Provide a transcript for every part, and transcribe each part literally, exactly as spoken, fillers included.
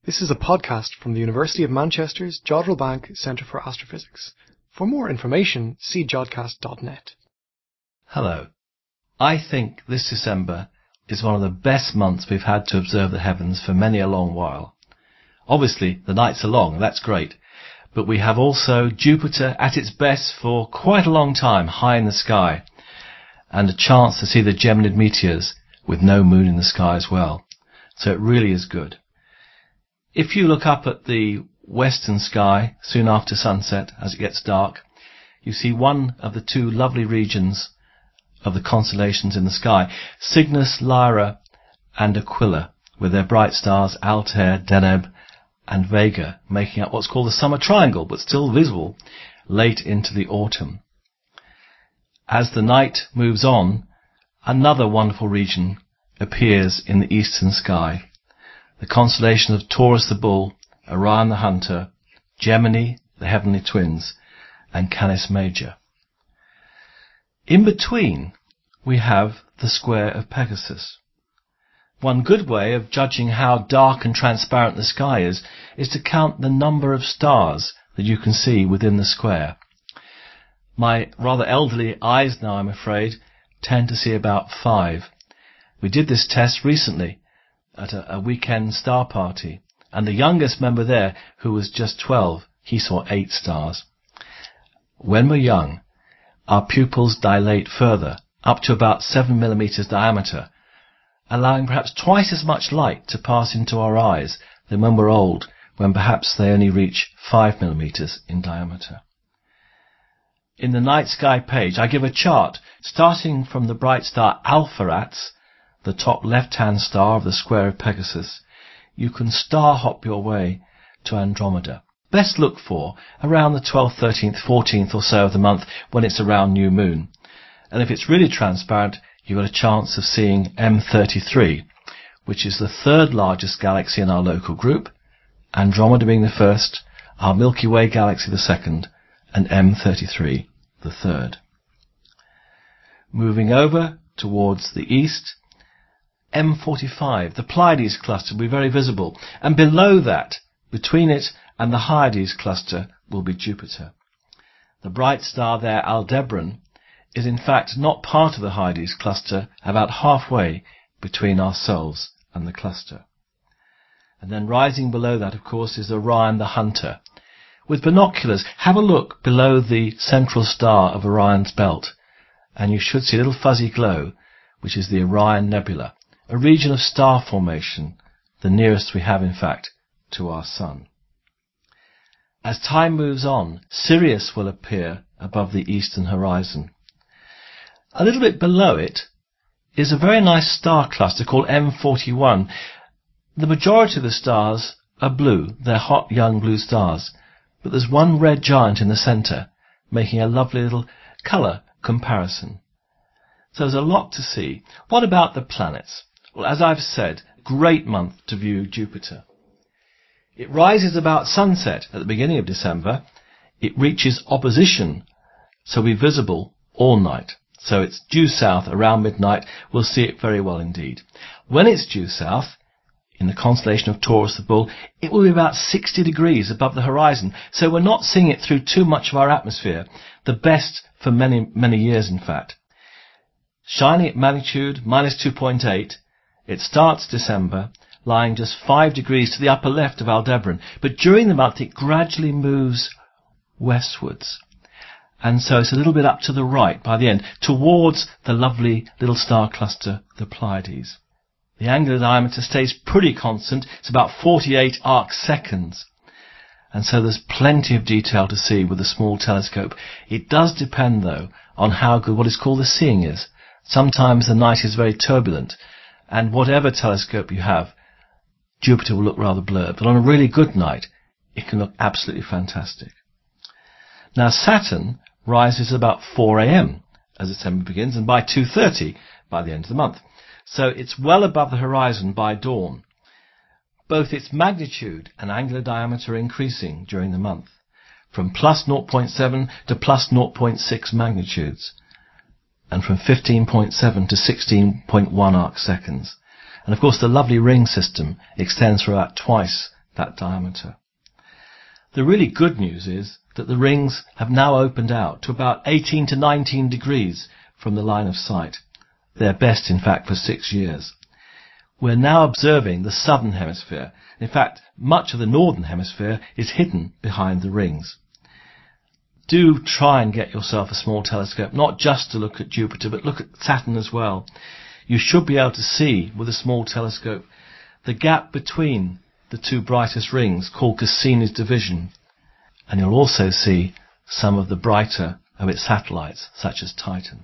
This is a podcast from the University of Manchester's Jodrell Bank Centre for Astrophysics. For more information, see jodcast dot net. Hello. I think this December is one of the best months we've had to observe the heavens for many a long while. Obviously, the nights are long, that's great, but we have also Jupiter at its best for quite a long time high in the sky, and a chance to see the Geminid meteors with no moon in the sky as well. So it really is good. If you look up at the western sky soon after sunset, as it gets dark, you see one of the two lovely regions of the constellations in the sky, Cygnus, Lyra and Aquila, with their bright stars Altair, Deneb and Vega, making up what's called the summer triangle, but still visible late into the autumn. As the night moves on, another wonderful region appears in the eastern sky. The constellation of Taurus the Bull, Orion the Hunter, Gemini, the Heavenly Twins, and Canis Major. In between, we have the square of Pegasus. One good way of judging how dark and transparent the sky is, is to count the number of stars that you can see within the square. My rather elderly eyes now, I'm afraid, tend to see about five. We did this test recently at a, a weekend star party, and the youngest member there, who was just twelve, he saw eight stars. When we're young, our pupils dilate further, up to about seven millimeters diameter, allowing perhaps twice as much light to pass into our eyes than when we're old, when perhaps they only reach five millimeters in diameter. In the night sky page, I give a chart starting from the bright star Alpheratz, the top left-hand star of the square of Pegasus. You can star hop your way to Andromeda. Best look for around the twelfth, thirteenth, fourteenth or so of the month when it's around new moon. And if it's really transparent, you've got a chance of seeing M thirty-three, which is the third largest galaxy in our local group, Andromeda being the first, our Milky Way galaxy the second, and M thirty-three the third. Moving over towards the east, M forty-five, the Pleiades cluster, will be very visible, and below that, between it and the Hyades cluster, will be Jupiter. The bright star there, Aldebaran, is in fact not part of the Hyades cluster, about halfway between ourselves and the cluster. And then rising below that, of course, is Orion the Hunter. With binoculars, have a look below the central star of Orion's belt, and you should see a little fuzzy glow, which is the Orion Nebula, a region of star formation, the nearest we have, in fact, to our Sun. As time moves on, Sirius will appear above the eastern horizon. A little bit below it is a very nice star cluster called M forty-one. The majority of the stars are blue. They're hot, young blue stars. But there's one red giant in the centre, making a lovely little colour comparison. So there's a lot to see. What about the planets? Well, as I've said, great month to view Jupiter. It rises about sunset at the beginning of December. It reaches opposition, so will be visible all night. So it's due south around midnight. We'll see it very well indeed. When it's due south, in the constellation of Taurus the Bull, it will be about sixty degrees above the horizon. So we're not seeing it through too much of our atmosphere. The best for many, many years, in fact. Shining at magnitude minus two point eight, it starts December, lying just five degrees to the upper left of Aldebaran. But during the month, it gradually moves westwards. And so it's a little bit up to the right by the end, towards the lovely little star cluster, the Pleiades. The angular diameter stays pretty constant. It's about forty-eight arc seconds. And so there's plenty of detail to see with a small telescope. It does depend, though, on how good what is called the seeing is. Sometimes the night is very turbulent, and whatever telescope you have, Jupiter will look rather blurred. But on a really good night, it can look absolutely fantastic. Now Saturn rises about four a.m. as December begins, and by two thirty by the end of the month. So it's well above the horizon by dawn. Both its magnitude and angular diameter are increasing during the month, from plus zero point seven to plus zero point six magnitudes, and from fifteen point seven to sixteen point one arc seconds. And of course the lovely ring system extends for about twice that diameter. The really good news is that the rings have now opened out to about eighteen to nineteen degrees from the line of sight. Their best, in fact, for six years. We're now observing the southern hemisphere. In fact, much of the northern hemisphere is hidden behind the rings. Do try and get yourself a small telescope, not just to look at Jupiter, but look at Saturn as well. You should be able to see, with a small telescope, the gap between the two brightest rings, called Cassini's division. And you'll also see some of the brighter of its satellites, such as Titan.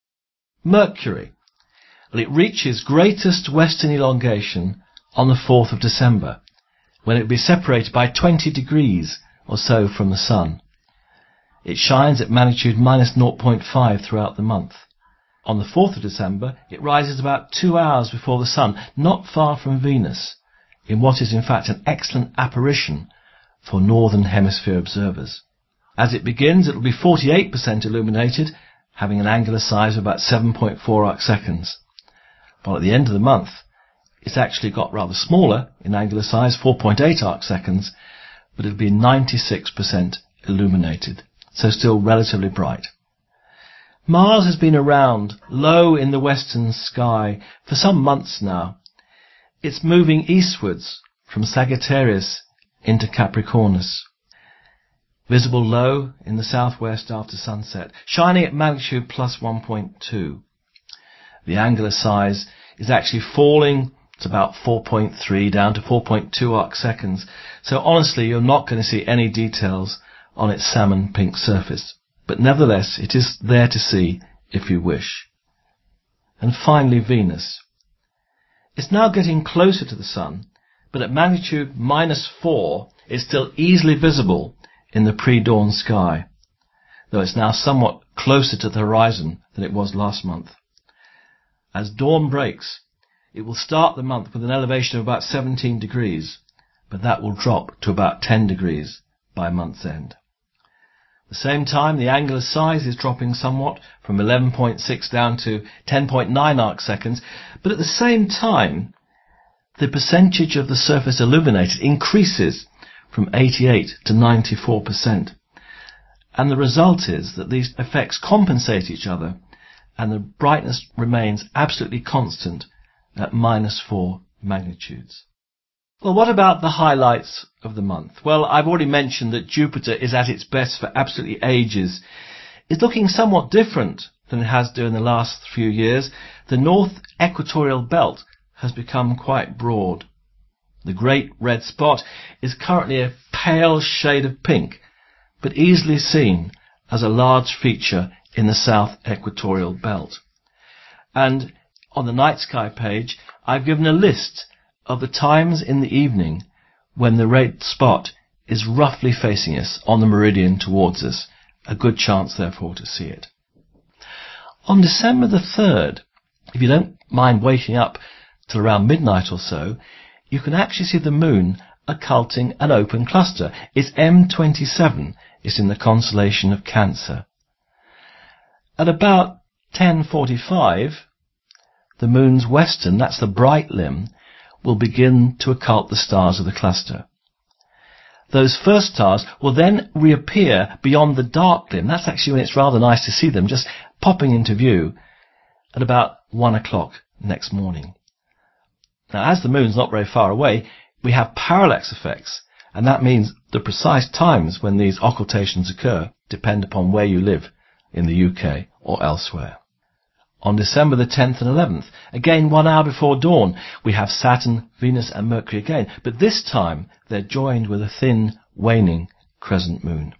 Mercury. Well, it reaches greatest western elongation on the fourth of December, when it will be separated by twenty degrees or so from the Sun. It shines at magnitude minus zero point five throughout the month. On the fourth of December, it rises about two hours before the Sun, not far from Venus, in what is in fact an excellent apparition for Northern Hemisphere observers. As it begins, it will be forty-eight percent illuminated, having an angular size of about seven point four arc seconds. While at the end of the month, it's actually got rather smaller in angular size, four point eight arc seconds, but it'll be ninety-six percent illuminated, so still relatively bright. Mars has been around low in the western sky for some months now. It's moving eastwards from Sagittarius into Capricornus. Visible low in the southwest after sunset, shining at magnitude plus one point two. The angular size is actually falling. It's about four point three down to four point two arc seconds. So honestly, you're not going to see any details on its salmon pink surface. But nevertheless, it is there to see if you wish. And finally, Venus. It's now getting closer to the Sun, but at magnitude minus four, it's still easily visible in the pre-dawn sky, though it's now somewhat closer to the horizon than it was last month. As dawn breaks, it will start the month with an elevation of about seventeen degrees, but that will drop to about ten degrees by month's end. At the same time, the angular size is dropping somewhat from eleven point six down to ten point nine arc seconds, but at the same time, the percentage of the surface illuminated increases from eighty-eight to ninety-four percent. And the result is that these effects compensate each other, and the brightness remains absolutely constant at minus four magnitudes. Well, what about the highlights of the month? Well, I've already mentioned that Jupiter is at its best for absolutely ages. It's looking somewhat different than it has during the last few years. The north equatorial belt has become quite broad. The great red spot is currently a pale shade of pink, but easily seen as a large feature in the south equatorial belt. And on the night sky page, I've given a list of the times in the evening when the red spot is roughly facing us on the meridian towards us. A good chance, therefore, to see it. On December the third, if you don't mind waking up till around midnight or so, you can actually see the moon occulting an open cluster. It's M twenty-seven. It's in the constellation of Cancer. At about ten forty-five, the moon's western, that's the bright limb, will begin to occult the stars of the cluster. Those first stars will then reappear beyond the dark limb. That's actually when it's rather nice to see them just popping into view at about one o'clock next morning. Now, as the moon's not very far away, we have parallax effects, and that means the precise times when these occultations occur depend upon where you live in the U K or elsewhere. On December the tenth and eleventh, again one hour before dawn, we have Saturn, Venus and Mercury again, but this time they're joined with a thin, waning crescent moon.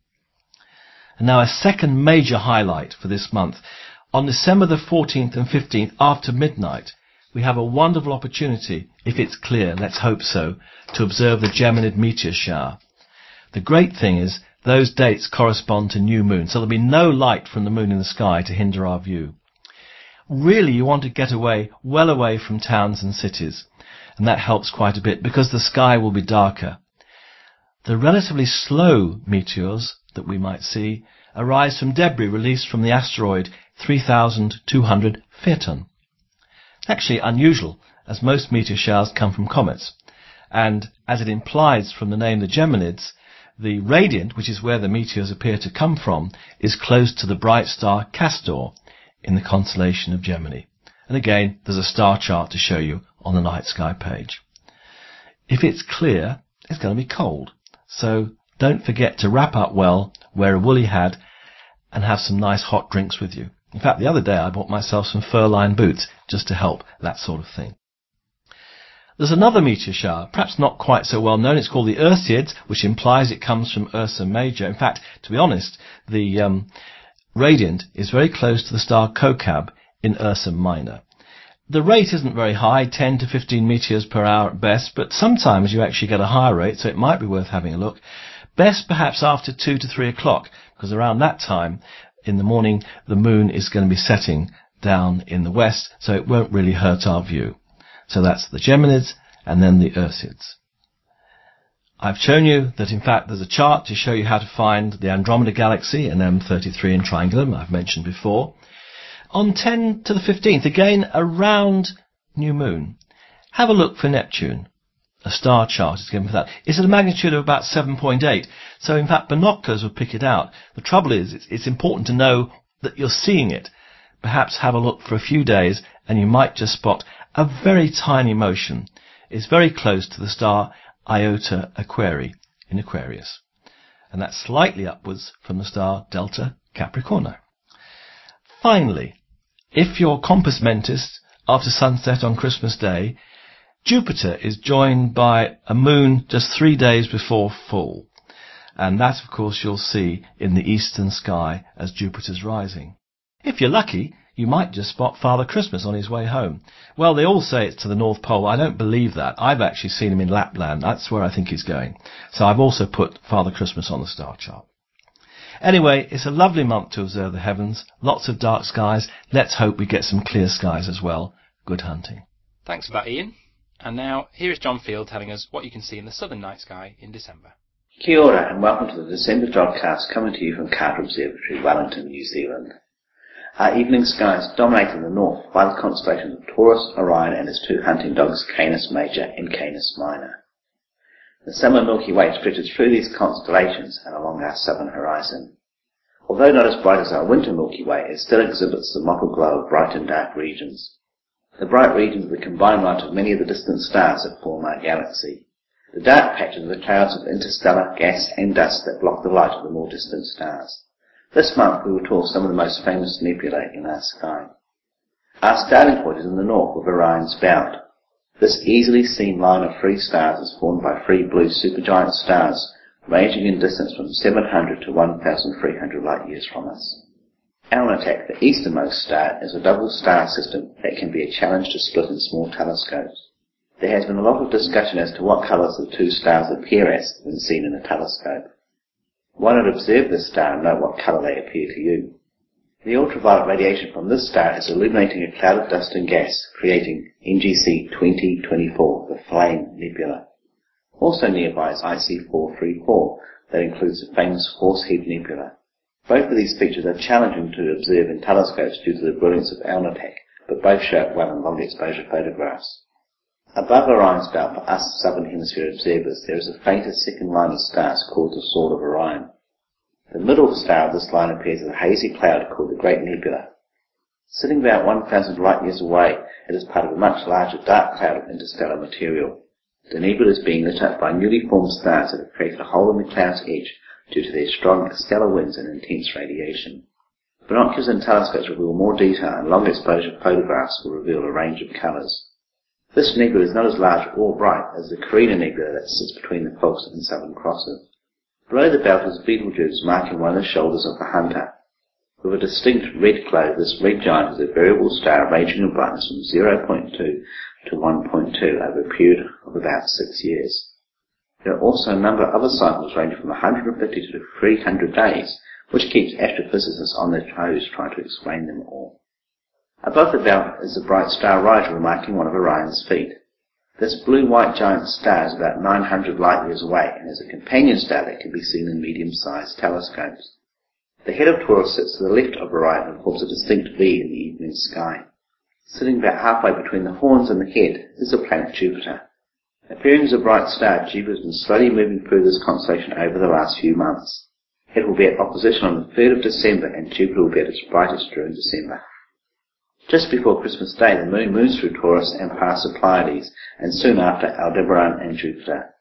And now a second major highlight for this month. On December the fourteenth and fifteenth, after midnight, we have a wonderful opportunity, if it's clear, let's hope so, to observe the Geminid meteor shower. The great thing is those dates correspond to new moon, so there'll be no light from the moon in the sky to hinder our view. Really, you want to get away, well away from towns and cities, and that helps quite a bit because the sky will be darker. The relatively slow meteors that we might see arise from debris released from the asteroid three thousand two hundred Phaethon. Actually unusual, as most meteor showers come from comets, and as it implies from the name the Geminids, the radiant, which is where the meteors appear to come from, is close to the bright star Castor in the constellation of Gemini. And again, there's a star chart to show you on the night sky page. If it's clear, it's going to be cold. So don't forget to wrap up well, wear a woolly hat, and have some nice hot drinks with you. In fact, the other day I bought myself some fur-lined boots just to help that sort of thing. There's another meteor shower, perhaps not quite so well known. It's called the Ursids, which implies it comes from Ursa Major. In fact, to be honest, the um, radiant is very close to the star Kokab in Ursa Minor. The rate isn't very high, ten to fifteen meteors per hour at best, but sometimes you actually get a higher rate, so it might be worth having a look. Best perhaps after two to three o'clock, because around that time in the morning the moon is going to be setting down in the west, so it won't really hurt our view. So that's the Geminids and then the Ursids. I've shown you that in fact there's a chart to show you how to find the Andromeda Galaxy and M thirty-three in Triangulum, I've mentioned before. On ten to the fifteenth, again around new moon, have a look for Neptune. A star chart is given for that. It's at a magnitude of about seven point eight, so in fact binoculars would pick it out. The trouble is, it's, it's important to know that you're seeing it. Perhaps have a look for a few days and you might just spot a very tiny motion. It's very close to the star Iota Aquarii in Aquarius, and that's slightly upwards from the star Delta Capricorni. Finally, if you're compos mentis, after sunset on Christmas Day, Jupiter is joined by a moon just three days before full, and that of course you'll see in the eastern sky as Jupiter's rising. If you're lucky, you might just spot Father Christmas on his way home. Well, they all say it's to the North Pole. I don't believe that. I've actually seen him in Lapland. That's where I think he's going. So I've also put Father Christmas on the star chart. Anyway, it's a lovely month to observe the heavens. Lots of dark skies. Let's hope we get some clear skies as well. Good hunting. Thanks for that, Ian. And now, here is John Field telling us what you can see in the southern night sky in December. Kia ora and welcome to the December broadcast coming to you from Carter Observatory, Wellington, New Zealand. Our evening skies dominate in the north by the constellations of Taurus, Orion and his two hunting dogs Canis Major and Canis Minor. The summer Milky Way stretches through these constellations and along our southern horizon. Although not as bright as our winter Milky Way, it still exhibits the mottled glow of bright and dark regions. The bright regions are the combined light of many of the distant stars that form our galaxy. The dark patches are the clouds of interstellar gas and dust that block the light of the more distant stars. This month we will tour some of the most famous nebulae in our sky. Our starting point is in the north with Orion's Belt. This easily seen line of three stars is formed by three blue supergiant stars ranging in distance from seven hundred to one thousand three hundred light years from us. Alnitak, the easternmost star, is a double star system that can be a challenge to split in small telescopes. There has been a lot of discussion as to what colours the two stars appear as when seen in a telescope. Why not observe this star and know what colour they appear to you? The ultraviolet radiation from this star is illuminating a cloud of dust and gas, creating N G C twenty twenty-four, the Flame Nebula. Also nearby is I C four thirty-four, that includes the famous Horsehead Nebula. Both of these features are challenging to observe in telescopes due to the brilliance of Alnitak, but both show up well in long exposure photographs. Above Orion's Belt for us southern hemisphere observers, there is a fainter second line of stars called the Sword of Orion. The middle star of this line appears as a hazy cloud called the Great Nebula. Sitting about one thousand light years away, it is part of a much larger dark cloud of interstellar material. The nebula is being lit up by newly formed stars that have created a hole in the cloud's edge due to their strong stellar winds and intense radiation. Binoculars and telescopes reveal more detail, and long exposure photographs will reveal a range of colours. This nebula is not as large or bright as the Carina Nebula that sits between the Pulse and Southern Crosses. Below the belt is Betelgeuse, marking one of the shoulders of the Hunter. With a distinct red glow, this red giant is a variable star ranging in brightness from zero point two to one point two over a period of about six years. There are also a number of other cycles ranging from one hundred fifty to three hundred days, which keeps astrophysicists on their toes trying to explain them all. Above the belt is the bright star Rigel, marking one of Orion's feet. This blue-white giant star is about nine hundred light years away and is a companion star that can be seen in medium-sized telescopes. The head of Taurus sits to the left of Orion and forms a distinct V in the evening sky. Sitting about halfway between the horns and the head is the planet Jupiter. Appearing as a bright star, Jupiter has been slowly moving through this constellation over the last few months. It will be at opposition on the third of December, and Jupiter will be at its brightest during December. Just before Christmas Day, the Moon moves through Taurus and past the Pleiades, and soon after Aldebaran and Jupiter.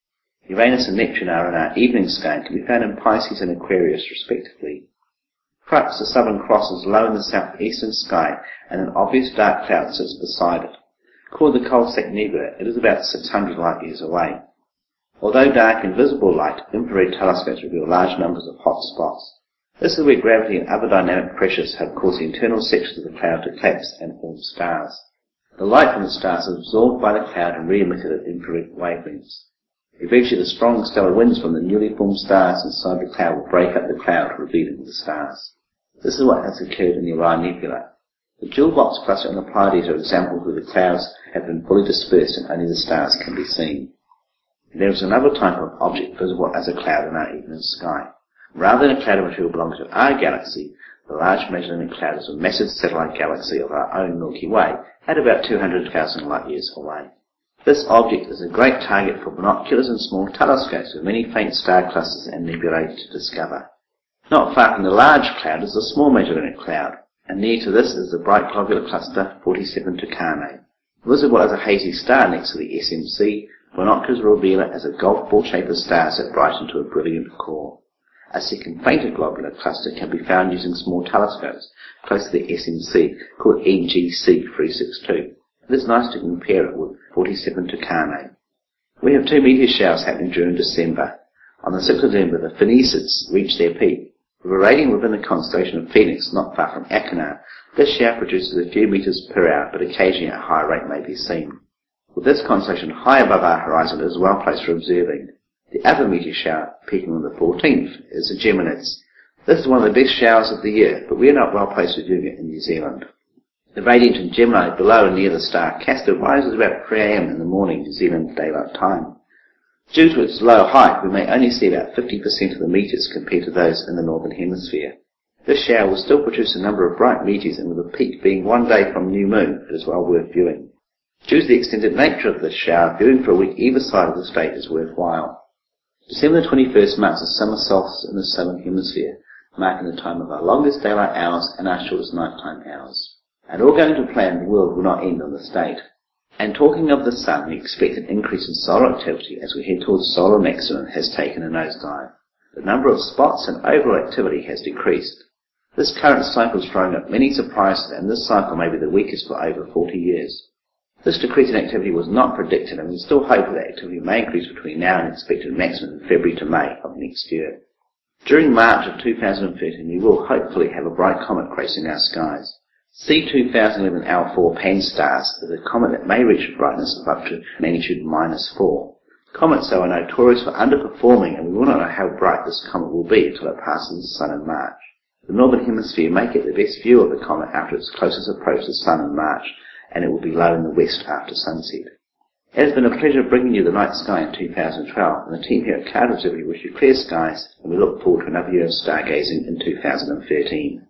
Uranus and Neptune are in our evening sky and can be found in Pisces and Aquarius respectively. Crux, the Southern Cross, is low in the southeastern sky, and an obvious dark cloud sits beside it. Called the Coalsack Nebula, it is about six hundred light years away. Although dark and visible light, infrared telescopes reveal large numbers of hot spots. This is where gravity and other dynamic pressures have caused the internal sections of the cloud to collapse and form stars. The light from the stars is absorbed by the cloud and re-emitted at infrared wavelengths. Eventually the strong stellar winds from the newly formed stars inside the cloud will break up the cloud, revealing the stars. This is what has occurred in the Orion Nebula. The jewel box cluster and the Pleiades are examples where the clouds have been fully dispersed and only the stars can be seen. There is another type of object visible as a cloud in our evening sky. Rather than a cloud of material belonging to our galaxy, the Large Magellanic Cloud is a massive satellite galaxy of our own Milky Way at about two hundred thousand light years away. This object is a great target for binoculars and small telescopes with many faint star clusters and nebulae to discover. Not far from the large cloud is the Small Magellanic Cloud, and near to this is the bright globular cluster forty-seven Tucanae. Visible as a hazy star next to the S M C, binoculars reveal it as a golf ball shape of stars that brighten to a brilliant core. A second fainter globular cluster can be found using small telescopes close to the S M C called E G C three sixty-two. It is nice to compare it with forty-seven Tucanae. We have two meteor showers happening during December. On the sixth of December, the Phoenicids reach their peak. With a radian within the constellation of Phoenix, not far from Achernar, this shower produces a few meters per hour, but occasionally at a higher rate may be seen. With this constellation high above our horizon, it is well placed for observing. The other meteor shower, peaking on the fourteenth, is the Geminids. This is one of the best showers of the year, but we are not well placed for viewing it in New Zealand. The radiant in Gemini below and near the star Castor rises about three a m in the morning New Zealand daylight time. Due to its low height, we may only see about fifty percent of the meteors compared to those in the northern hemisphere. This shower will still produce a number of bright meteors, and with the peak being one day from new moon, it is well worth viewing. Due to the extended nature of this shower, viewing for a week either side of the state is worthwhile. December the twenty-first marks the summer solstice in the southern hemisphere, marking the time of our longest daylight hours and our shortest nighttime hours. And all going to plan, the world will not end on this date. And talking of the sun, we expect an increase in solar activity as we head towards solar maximum has taken a nosedive. The number of spots and overall activity has decreased. This current cycle is throwing up many surprises, and this cycle may be the weakest for over forty years. This decrease in activity was not predicted, and we still hope that activity may increase between now and expected maximum in February to May of next year. During March of two thousand thirteen, we will hopefully have a bright comet gracing our skies. C two thousand eleven L four Pan-STARRS is a comet that may reach a brightness of up to magnitude minus four. Comets, though, are notorious for underperforming, and we will not know how bright this comet will be until it passes the Sun in March. The Northern Hemisphere may get the best view of the comet after its closest approach to the Sun in March, and it will be low in the west after sunset. It has been a pleasure bringing you the night sky in two thousand twelve, and the team here at Cloud Observatory wish you clear skies, and we look forward to another year of stargazing in two thousand thirteen.